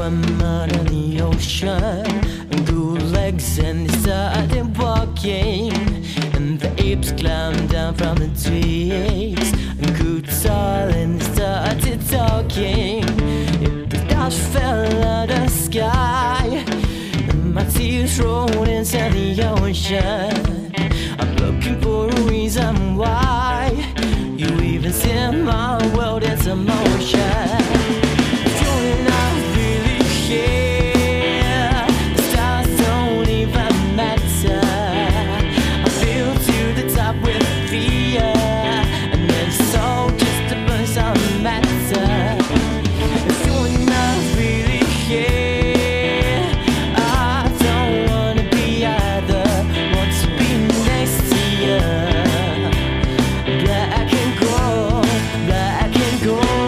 swam out in the ocean, cool legs, and they started walking. And the apes climbed down from the trees and grew tall, and they started talking. The stars fell out of the sky, and my tears rolled into the ocean. I'm looking for a reason why you even set my world into motion. You're not really here. The stars don't even matter. I feel to the top with fear, and then so just a bunch of matter. If you're not really here, I don't wanna be either. Want to be next to you. Black and gold, black and gold.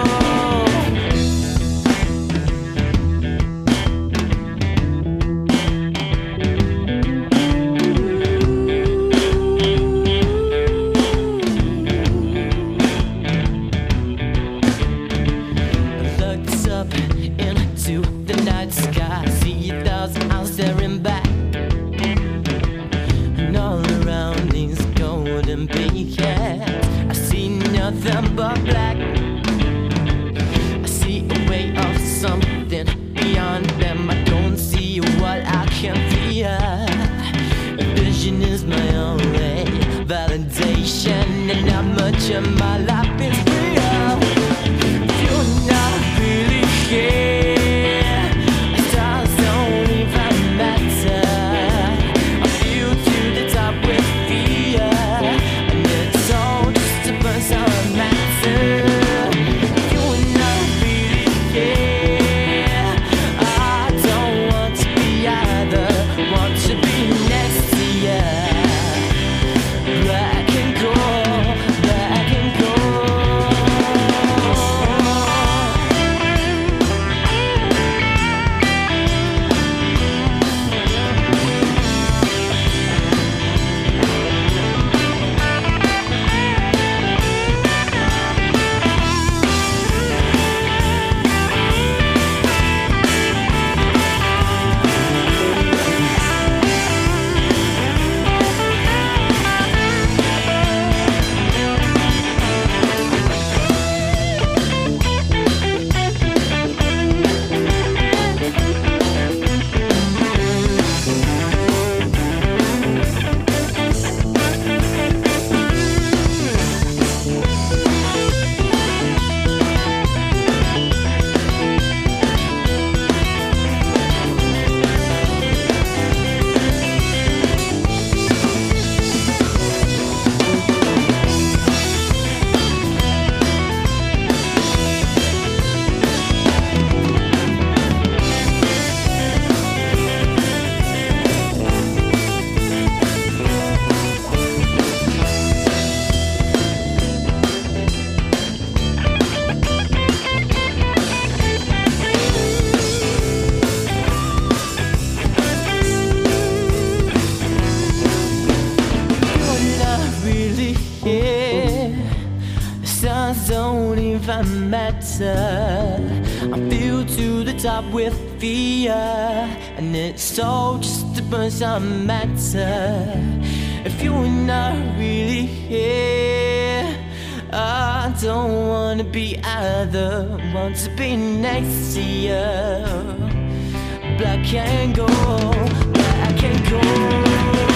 Up into the night sky, see 1,000 eyes staring back, and all around these golden beacons I see nothing but black. I see a way of something beyond them. I don't see what I can feel. A vision is my only validation, and not much of my life is real. You're not really here. Stars don't even matter. I feel to the top with fear, and it's all just a bunch of matter. You're not really here. I don't want to be either. Want to be next to you. Black and gold, black and gold. Stars don't even matter. I feel to the top with fear, and it's all just a bunch of matter. If you're not really here, I don't wanna be either. Want to be next to you. Black and gold, black and gold.